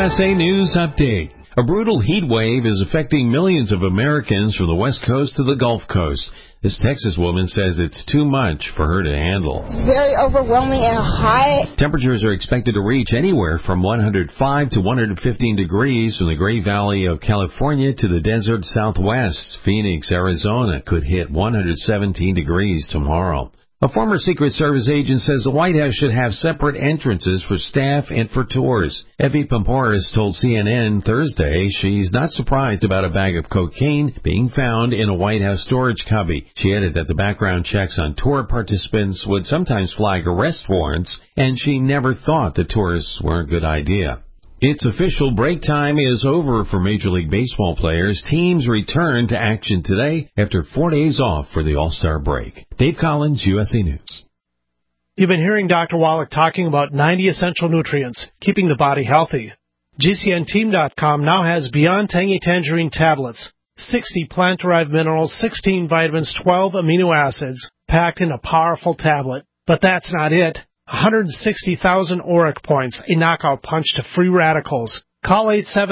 USA News Update. A brutal heat wave is affecting millions of Americans from the West Coast to the Gulf Coast. This Texas woman says it's too much for her to handle. Very overwhelming and hot. Temperatures are expected to reach anywhere from 105 to 115 degrees from the Great Valley of California to the desert Southwest. Phoenix, Arizona could hit 117 degrees tomorrow. A former Secret Service agent says the White House should have separate entrances for staff and for tours. Evie Pamporis told CNN Thursday she's not surprised about a bag of cocaine being found in a White House storage cubby. She added that the background checks on tour participants would sometimes flag arrest warrants, and she never thought the tours were a good idea. Its official break time is over for Major League Baseball players. Teams return to action today after 4 days off for the All-Star break. Dave Collins, USA News. You've been hearing Dr. Wallach talking about 90 essential nutrients, keeping the body healthy. GCNteam.com now has Beyond Tangy Tangerine tablets, 60 plant-derived minerals, 16 vitamins, 12 amino acids, packed in a powerful tablet. But that's not it. 160,000 ORAC points, a knockout punch to free radicals. Call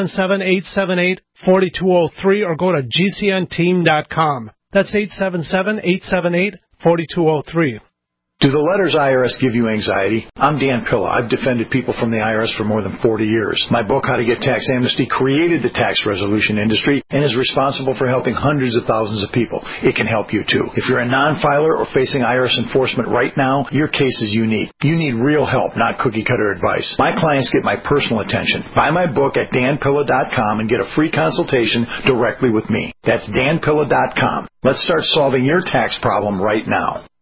877-878-4203 or go to GCNteam.com. That's 877-878-4203. Do the letters IRS give you anxiety? I'm Dan Pilla. I've defended people from the IRS for more than 40 years. My book, How to Get Tax Amnesty, created the tax resolution industry and is responsible for helping hundreds of thousands of people. It can help you too. If you're a non-filer or facing IRS enforcement right now, your case is unique. You need real help, not cookie-cutter advice. My clients get my personal attention. Buy my book at danpilla.com and get a free consultation directly with me. That's danpilla.com. Let's start solving your tax problem right now.